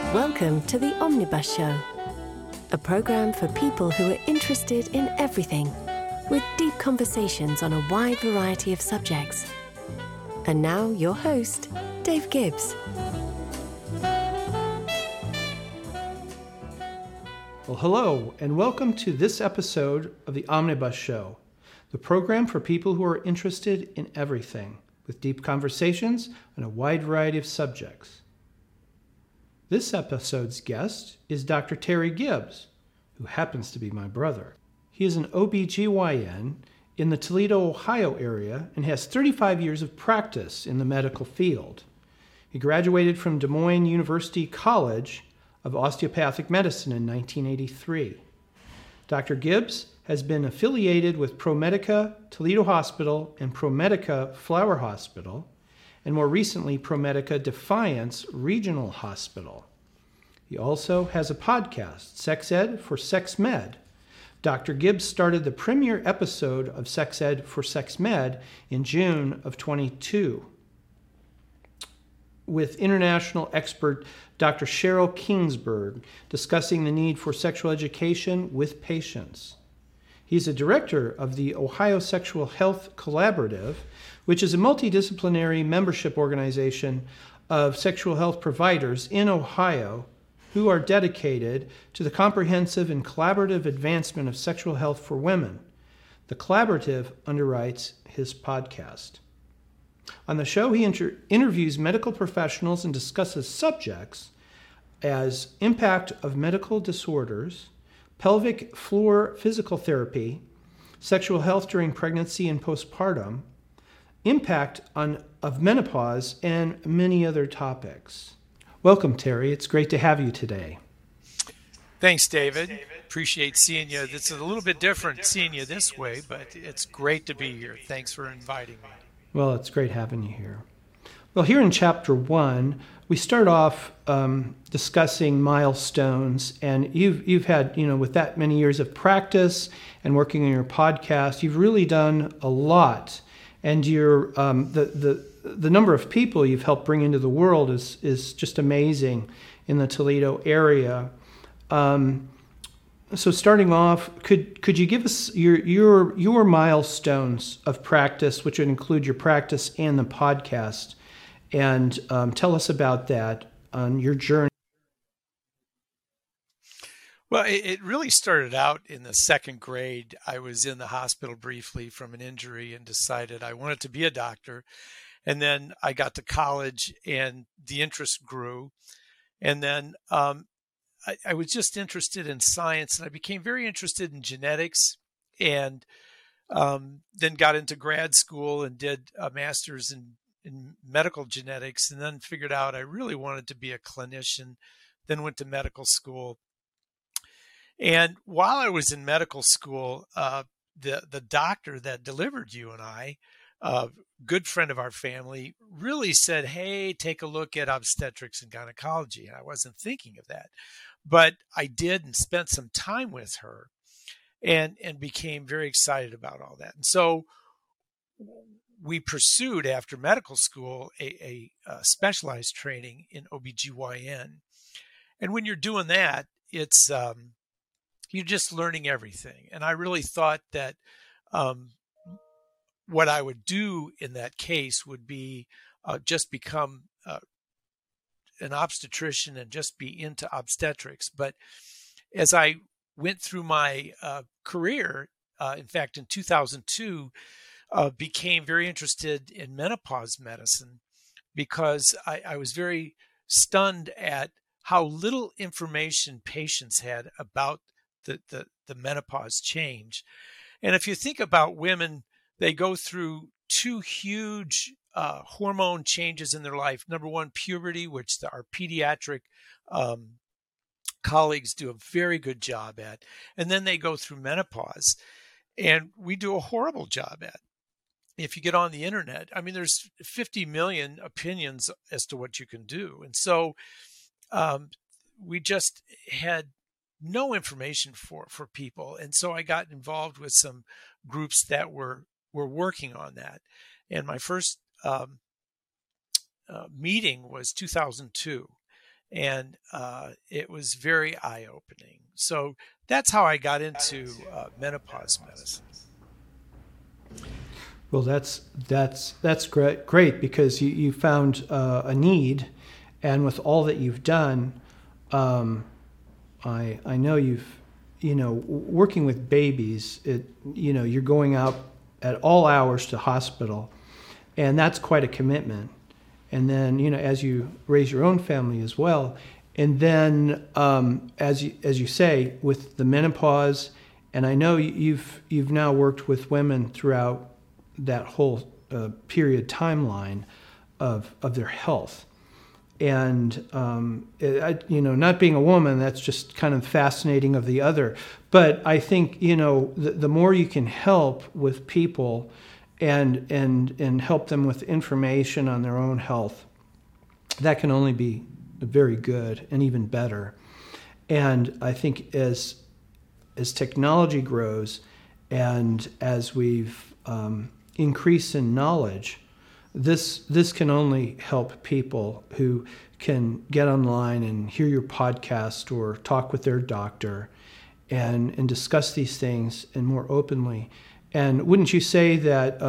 Welcome to The Omnibus Show, a program for people who are interested in everything, with deep conversations on a wide variety of subjects. And now, your host, Dave Gibbs. Well, hello, and welcome to this episode of The Omnibus Show, the program for people who are interested in everything, with deep conversations on a wide variety of subjects. This episode's guest is Dr. Terry Gibbs, who happens to be my brother. He is an OBGYN in the Toledo, Ohio area and has 35 years of practice in the medical field. He graduated from Des Moines University College of Osteopathic Medicine in 1983. Dr. Gibbs has been affiliated with ProMedica Toledo Hospital and ProMedica Flower Hospital, and more recently ProMedica Defiance Regional Hospital. He also has a podcast, Sex Ed for Sex Med. Dr. Gibbs started the premiere episode of Sex Ed for Sex Med in June of 22 with international expert Dr. Cheryl Kingsburg discussing the need for sexual education with patients. He's a director of the Ohio Sexual Health Collaborative, which is a multidisciplinary membership organization of sexual health providers in Ohio who are dedicated to the comprehensive and collaborative advancement of sexual health for women. The collaborative underwrites his podcast. On the show, he interviews medical professionals and discusses subjects as impact of medical disorders, pelvic floor physical therapy, sexual health during pregnancy and postpartum, impact of menopause, and many other topics. Welcome, Terry. It's great to have you today. Thanks, David. Appreciate seeing you. It's a little bit different seeing you this way, but it's great to be here. Thanks for inviting me. Well, it's great having you here. Well, here in Chapter 1, we start off discussing milestones, and you've had, with that many years of practice and working on your podcast, you've really done a lot. And your the number of people you've helped bring into the world is just amazing in the Toledo area. So starting off, could you give us your milestones of practice, which would include your practice and the podcast, and tell us about that on your journey? Well, it really started out in the second grade. I was in the hospital briefly from an injury and decided I wanted to be a doctor. And then I got to college and the interest grew. And then I was just interested in science, and I became very interested in genetics, and then got into grad school and did a master's in medical genetics, and then figured out I really wanted to be a clinician, then went to medical school. And while I was in medical school, the doctor that delivered you and I, a good friend of our family, really said, hey, take a look at obstetrics and gynecology. And I wasn't thinking of that. But I did, and spent some time with her and became very excited about all that. And so we pursued, after medical school, a specialized training in OBGYN. And when you're doing that, it's you're just learning everything. And I really thought that what I would do in that case would be just become an obstetrician and just be into obstetrics. But as I went through my career, in fact, in 2002, became very interested in menopause medicine, because I was very stunned at how little information patients had about the menopause change. And if you think about women, they go through two huge hormone changes in their life. Number one, puberty, which our pediatric colleagues do a very good job at. And then they go through menopause, and we do a horrible job at. If you get on the internet, I mean, there's 50 million opinions as to what you can do. And so we just had no information for people. And so I got involved with some groups that were working on that. And my first meeting was 2002. And it was very eye-opening. So that's how I got into menopause medicine. Well, that's great because you found a need, and with all that you've done, I know working with babies. You're going out at all hours to hospital, and that's quite a commitment. And then as you raise your own family as well, and then as you say with the menopause, and I know you've now worked with women throughout that whole period timeline of their health. And, not being a woman, that's just kind of fascinating of the other. But I think, the more you can help with people and help them with information on their own health, that can only be very good and even better. And I think as technology grows and as we've increased in knowledge, this can only help people who can get online and hear your podcast or talk with their doctor and discuss these things and more openly. And wouldn't you say that,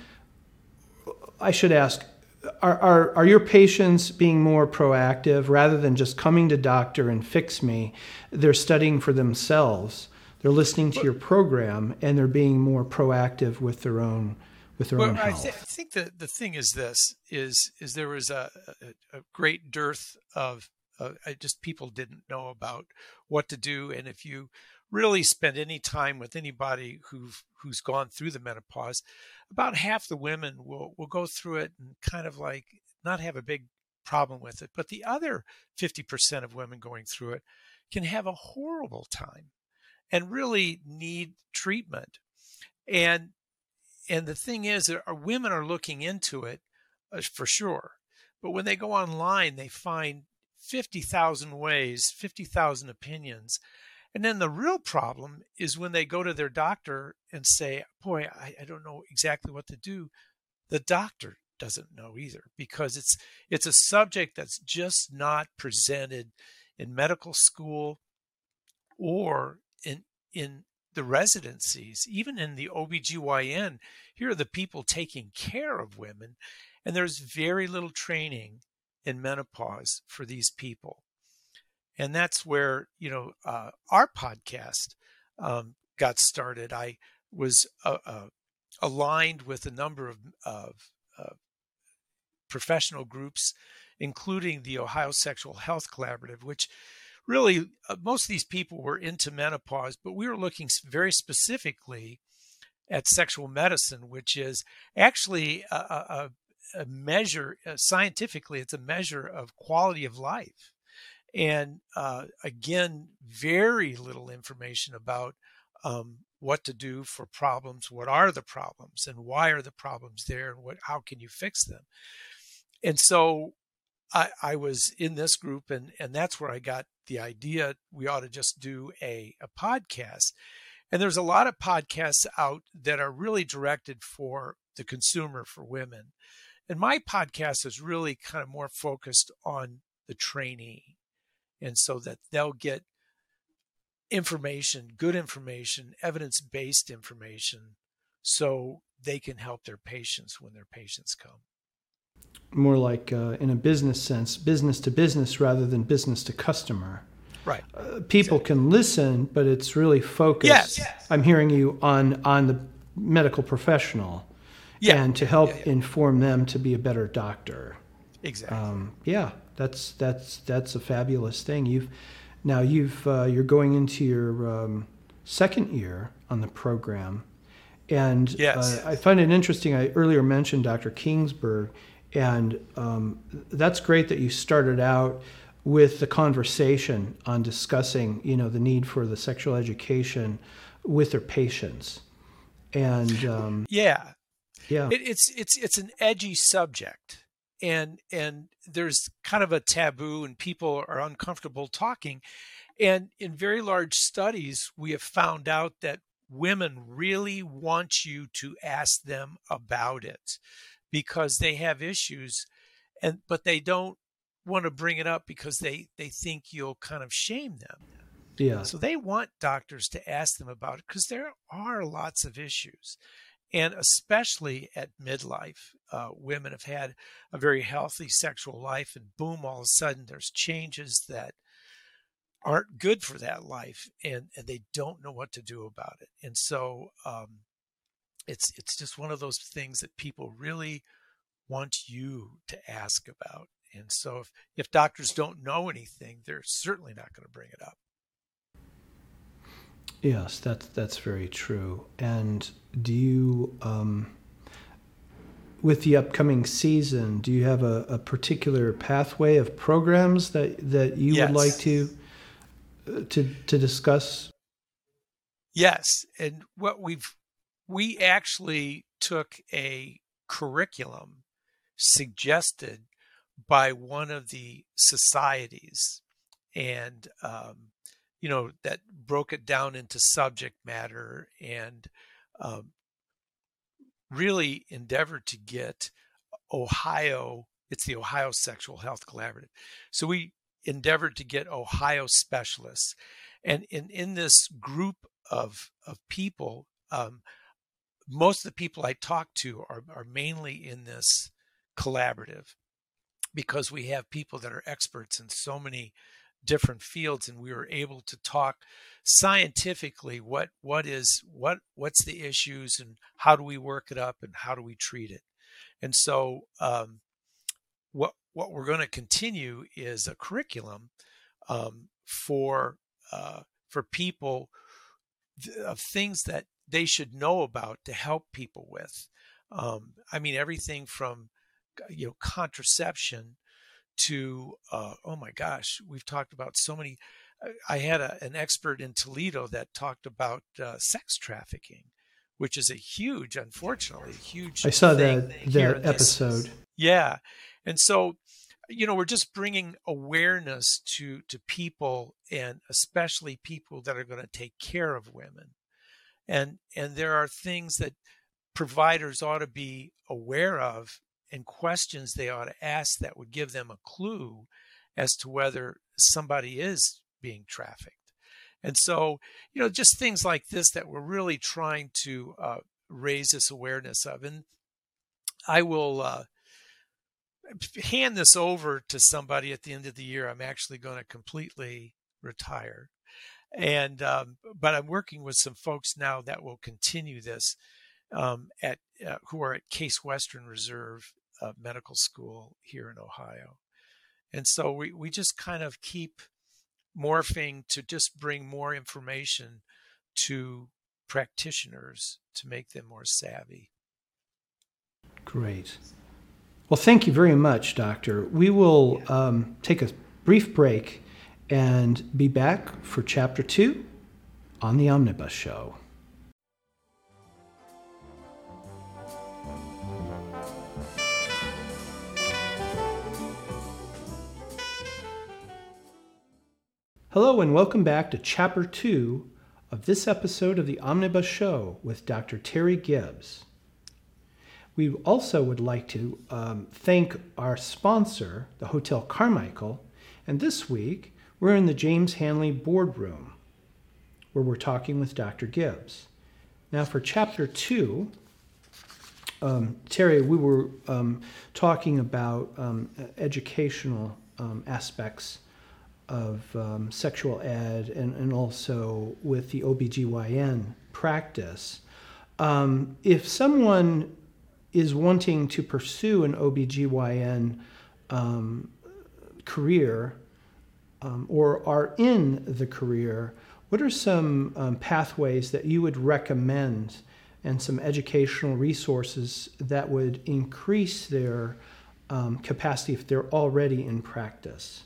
I should ask, are your patients being more proactive rather than just coming to doctor and fix me? They're studying for themselves. They're listening to your program and they're being more proactive with their own health. I think that the thing is this is there was a great dearth of just people didn't know about what to do. And if you really spend any time with anybody who's gone through the menopause, about half the women will go through it and kind of like not have a big problem with it. But the other 50% of women going through it can have a horrible time and really need treatment. And the thing is, our women are looking into it for sure. But when they go online, they find 50,000 ways, 50,000 opinions. And then the real problem is when they go to their doctor and say, boy, I don't know exactly what to do. The doctor doesn't know either, because it's a subject that's just not presented in medical school or in the residencies, even in the OBGYN. Here are the people taking care of women, and there's very little training in menopause for these people. And that's where, our podcast got started. I was aligned with a number of professional groups, including the Ohio Sexual Health Collaborative, which really, most of these people were into menopause, but we were looking very specifically at sexual medicine, which is actually a measure, scientifically, it's a measure of quality of life. And again, very little information about what to do for problems, what are the problems, and why are the problems there, and how can you fix them. And so I was in this group, and that's where I got the idea we ought to just do a podcast. And there's a lot of podcasts out that are really directed for the consumer, for women. And my podcast is really kind of more focused on the trainee. And so that they'll get information, good information, evidence-based information, so they can help their patients when their patients come. More like in a business sense, business to business rather than business to customer. Right. People can listen, but it's really focused. Yes. I'm hearing you on the medical professional, and to help inform them to be a better doctor. Exactly. That's a fabulous thing. You're going into your second year on the program, and I find it interesting. I earlier mentioned Dr. Kingsburg, and that's great that you started out with the conversation on discussing, the need for the sexual education with their patients, and it's an edgy subject. And there's kind of a taboo, and people are uncomfortable talking. And in very large studies, we have found out that women really want you to ask them about it because they have issues, but they don't want to bring it up because they think you'll kind of shame them. Yeah. So they want doctors to ask them about it because there are lots of issues. And especially at midlife, women have had a very healthy sexual life, and boom, all of a sudden there's changes that aren't good for that life, and they don't know what to do about it. And so it's just one of those things that people really want you to ask about. And so if doctors don't know anything, they're certainly not going to bring it up. Yes, that's very true. And do you, with the upcoming season, do you have a particular pathway of programs that you Yes. would like to discuss? Yes, and we actually took a curriculum suggested by one of the societies, and that broke it down into subject matter, and really endeavored to get Ohio. It's the Ohio Sexual Health Collaborative. So we endeavored to get Ohio specialists, and in this group of people, most of the people I talk to are mainly in this collaborative, because we have people that are experts in so many different fields, and we were able to talk scientifically what's the issues, and how do we work it up, and how do we treat it. And so what we're going to continue is a curriculum for people of things that they should know about to help people with. Everything from contraception to oh my gosh, we've talked about so many. I had an expert in Toledo that talked about sex trafficking, which is unfortunately a huge. I saw thing that episode. Yeah, and so we're just bringing awareness to people, and especially people that are going to take care of women, and there are things that providers ought to be aware of, and questions they ought to ask that would give them a clue as to whether somebody is being trafficked. And so, just things like this that we're really trying to raise this awareness of. And I will hand this over to somebody at the end of the year. I'm actually going to completely retire. And but I'm working with some folks now that will continue this who are at Case Western Reserve Medical School here in Ohio. And so we just kind of keep morphing to just bring more information to practitioners to make them more savvy. Great. Well, thank you very much, Doctor. We will take a brief break and be back for Chapter 2 on The Omnibus Show. Hello and welcome back to Chapter 2 of this episode of The Omnibus Show with Dr. Terry Gibbs. We also would like to thank our sponsor, the Hotel Carmichael, and this week we're in the James Hanley Boardroom, where we're talking with Dr. Gibbs. Now for Chapter 2, Terry, we were talking about educational aspects of sexual ed and also with the OBGYN practice. If someone is wanting to pursue an OBGYN career or are in the career, what are some pathways that you would recommend and some educational resources that would increase their capacity if they're already in practice?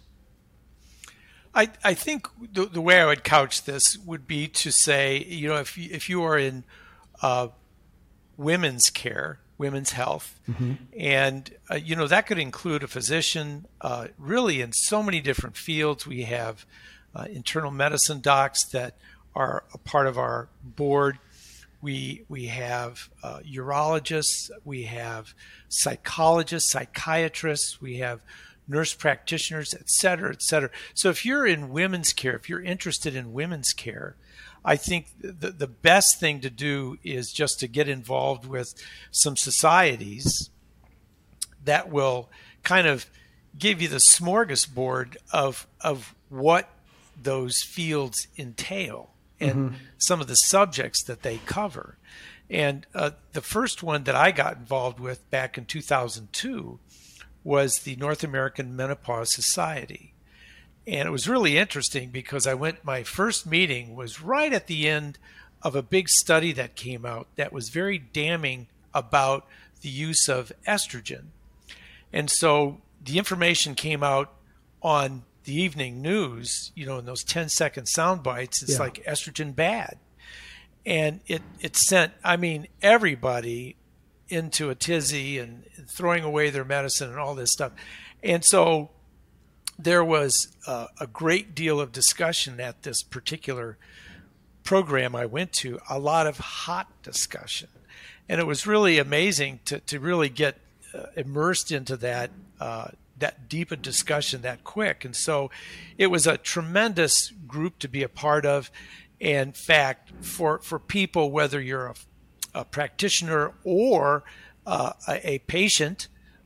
I think the way I would couch this would be to say, if you are in women's care, women's health, Mm-hmm. and that could include a physician, really in so many different fields. We have internal medicine docs that are a part of our board. We have urologists, we have psychologists, psychiatrists, we have nurse practitioners, et cetera, et cetera. So if you're in women's care, if you're interested in women's care, I think the best thing to do is just to get involved with some societies that will kind of give you the smorgasbord of what those fields entail and some of the subjects that they cover. And the first one that I got involved with back in 2002 was the North American Menopause Society. And it was really interesting because my first meeting was right at the end of a big study that came out that was very damning about the use of estrogen. And so the information came out on the evening news, in those 10-second sound bites. It's like estrogen bad. And it sent, everybody into a tizzy and throwing away their medicine and all this stuff. And so there was a great deal of discussion at this particular program I went to, a lot of hot discussion. And it was really amazing to really get immersed into that deep a discussion that quick. And so it was a tremendous group to be a part of. In fact, for people, whether you're a practitioner or a patient,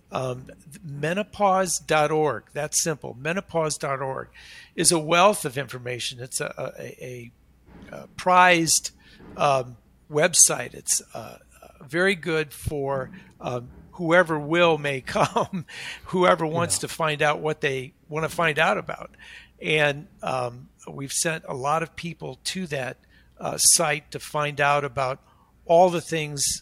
menopause.org, that's simple, menopause.org is a wealth of information. It's a prized website. It's very good for whoever may come, whoever wants to find out what they want to find out about. And we've sent a lot of people to that site to find out about all the things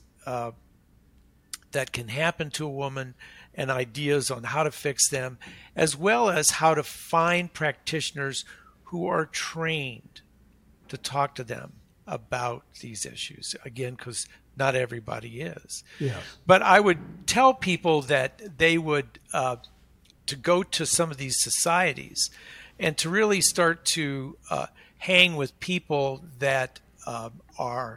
that can happen to a woman and ideas on how to fix them, as well as how to find practitioners who are trained to talk to them about these issues. Again, because not everybody is. Yes. But I would tell people that they would to go to some of these societies and to really start to hang with people that are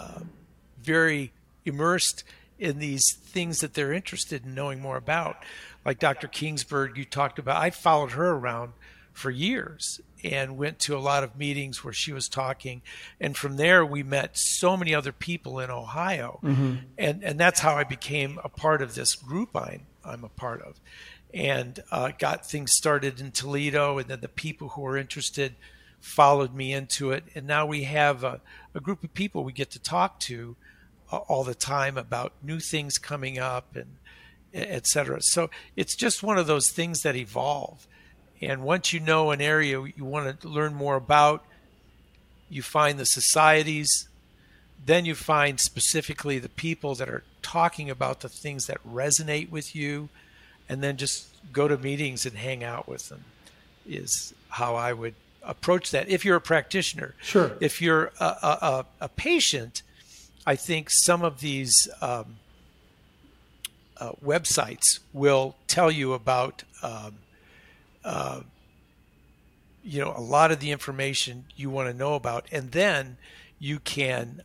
very immersed in these things that they're interested in knowing more about. Like Dr. Kingsburg, you talked about, I followed her around for years and went to a lot of meetings where she was talking. And from there, we met so many other people in Ohio. And that's how I became a part of this group I'm a part of. And got things started in Toledo, and then the people who were interested followed me into it. And now we have a group of people we get to talk to all the time about new things coming up and et cetera. So it's just one of those things that evolve. And once you know an area you want to learn more about, you find the societies, then you find specifically the people that are talking about the things that resonate with you, and then just go to meetings and hang out with them is how I would approach that. If you're a practitioner, sure. If you're a patient, I think some of these websites will tell you about a lot of the information you want to know about, and then you can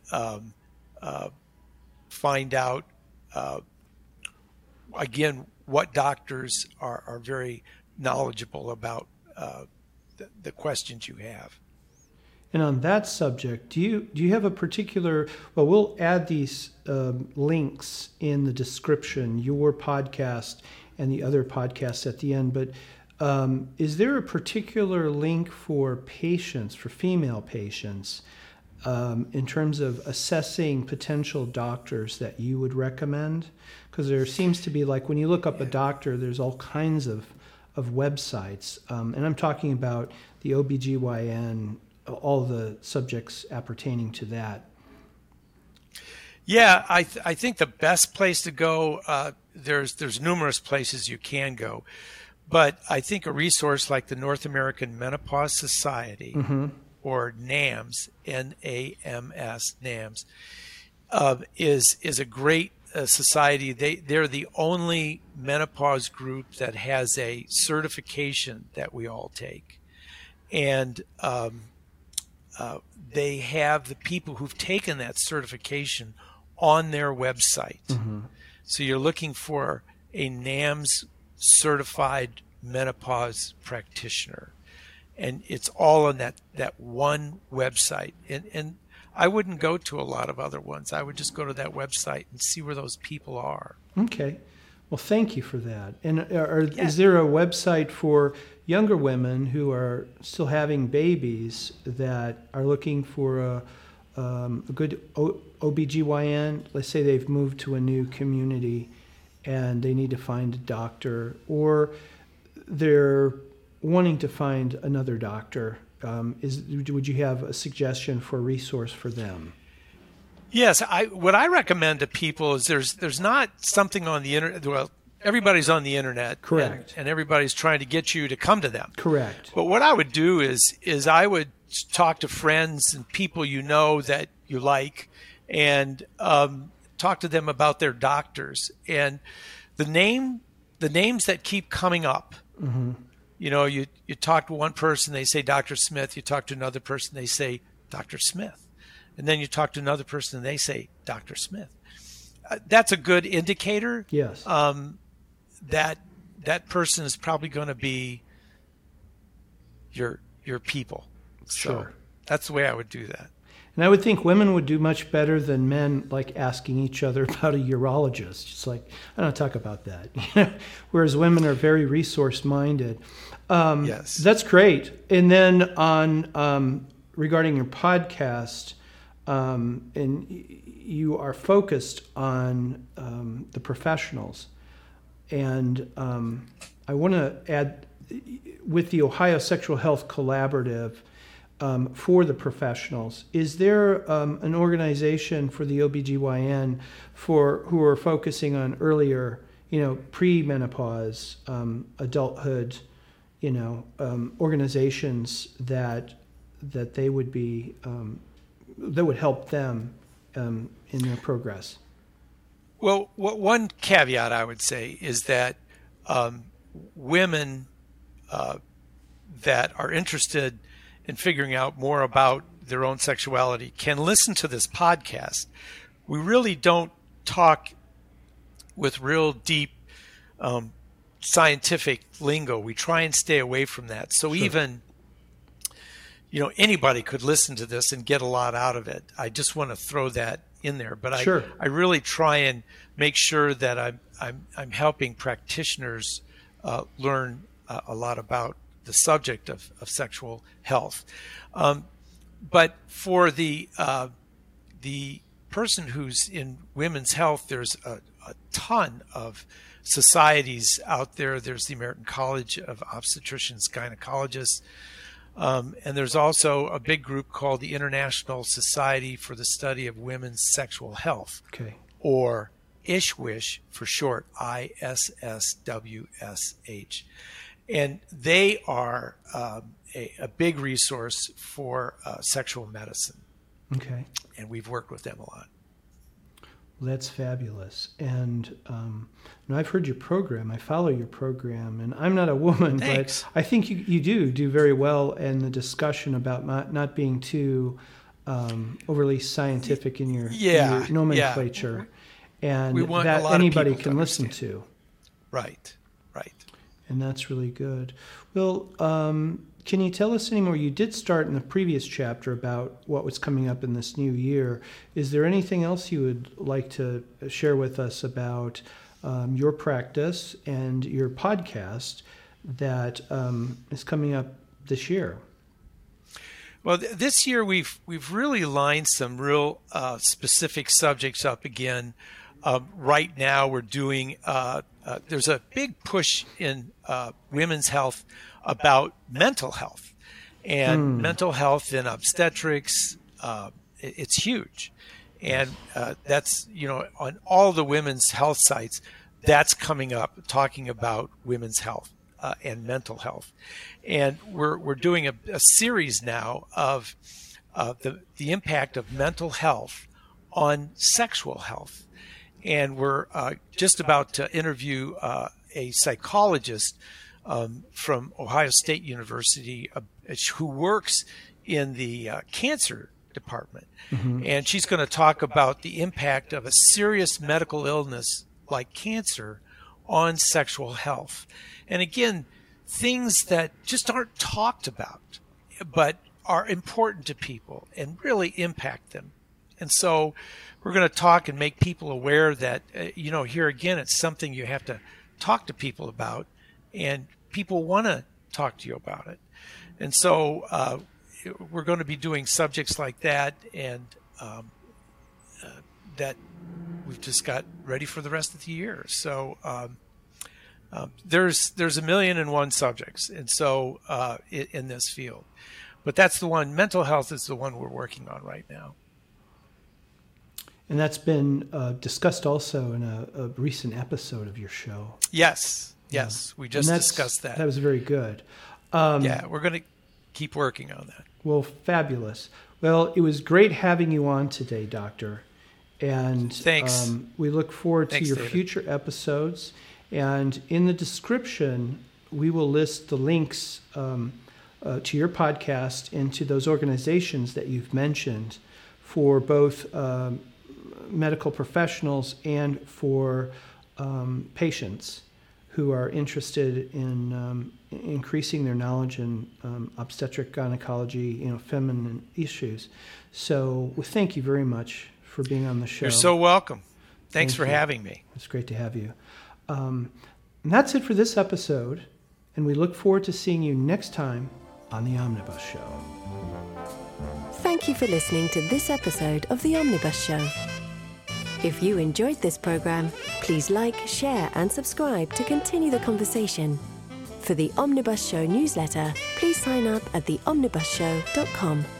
find out again what doctors are very knowledgeable about the questions you have. And on that subject, do you have a particular? Well, we'll add these links in the description, your podcast and the other podcasts at the end. But is there a particular link for patients, for female patients, in terms of assessing potential doctors that you would recommend? Because there seems to be, like, when you look up a doctor, there's all kinds of websites. And I'm talking about the OBGYN, all the subjects appertaining to that. Yeah, I think the best place to go, there's numerous places you can go, but I think a resource like the North American Menopause Society, or NAMS, N-A-M-S, NAMS, is a great society. They're the only menopause group that has a certification that we all take, and they have the people who've taken that certification on their website. So you're looking for a NAMS certified menopause practitioner. And it's all on that one website. And I wouldn't go to a lot of other ones. I would just go to that website and see where those people are. Okay. Well, thank you for that. And is there a website for younger women who are still having babies that are looking for a good OBGYN? Let's say they've moved to a new community and they need to find a doctor, or they're wanting to find another doctor. Would you have a suggestion for a resource for them? Yes, what I recommend to people is there's not something on the internet. Well, everybody's on the internet, correct, and everybody's trying to get you to come to them, correct. But what I would do is I would talk to friends and people you know that you like, and talk to them about their doctors and the names that keep coming up. Mm-hmm. You know, you talk to one person, they say Dr. Smith. You talk to another person, they say Dr. Smith. And then you talk to another person and they say Dr. Smith. That's a good indicator. Yes. That person is probably going to be your people. Sure. So that's the way I would do that. And I would think women would do much better than men, like asking each other about a urologist. Just like, I don't talk about that. Whereas women are very resource-minded. Yes. That's great. And then on regarding your podcast, and you are focused on the professionals. And I want to add, with the Ohio Sexual Health Collaborative, for the professionals, is there an organization for the OBGYN who are focusing on earlier, pre-menopause, adulthood, organizations that they would be that would help them in their progress? Well, one caveat I would say is that women that are interested in figuring out more about their own sexuality can listen to this podcast. We really don't talk with real deep scientific lingo. We try and stay away from that. So sure. Even anybody could listen to this and get a lot out of it. I just want to throw that in there. But sure. I really try and make sure that I'm helping practitioners learn a lot about the subject of sexual health. But for the person who's in women's health, there's a ton of societies out there. There's the American College of Obstetricians, Gynecologists. And there's also a big group called the International Society for the Study of Women's Sexual Health, okay, or ISSWSH for short, ISSWSH. And they are a big resource for sexual medicine. Okay. And we've worked with them a lot. Well, that's fabulous. And I've heard your program. I follow your program. And I'm not a woman, Thanks. But I think you do very well in the discussion about not being too overly scientific in your nomenclature. Yeah. And that anybody can listen to. Right. And that's really good. Well, can you tell us any more? You did start in the previous chapter about what was coming up in this new year. Is there anything else you would like to share with us about your practice and your podcast that is coming up this year? Well, this year we've really lined some real specific subjects up again. Right now we're doing there's a big push in women's health about mental health, and mental health in obstetrics. It's huge, and that's on all the women's health sites. That's coming up, talking about women's health and mental health, and we're doing a series now of the impact of mental health on sexual health. And we're just about to interview a psychologist from Ohio State University who works in the cancer department. Mm-hmm. And she's going to talk about the impact of a serious medical illness like cancer on sexual health. And again, things that just aren't talked about, but are important to people and really impact them. And so we're going to talk and make people aware that, here again, it's something you have to talk to people about, and people want to talk to you about it. And so we're going to be doing subjects like that, and that we've just got ready for the rest of the year. So there's 1,000,001 subjects, and so in this field. But that's the one, mental health is the one we're working on right now. And that's been discussed also in a recent episode of your show. Yes, we just discussed that. That was very good. We're going to keep working on that. Well, fabulous. Well, it was great having you on today, Doctor. And thanks. We look forward to your David. future episodes. And in the description, we will list the links to your podcast and to those organizations that you've mentioned for both medical professionals and for patients who are interested in increasing their knowledge in obstetric gynecology, feminine issues. So thank you very much for being on the show. You're so welcome. Thanks for you. having me. It's great to have you. And that's it for this episode, and we look forward to seeing you next time on The Omnibus Show. Thank you for listening to this episode of The Omnibus Show. If you enjoyed this program, please like, share, and subscribe to continue the conversation. For the Omnibus Show newsletter, please sign up at theomnibusshow.com.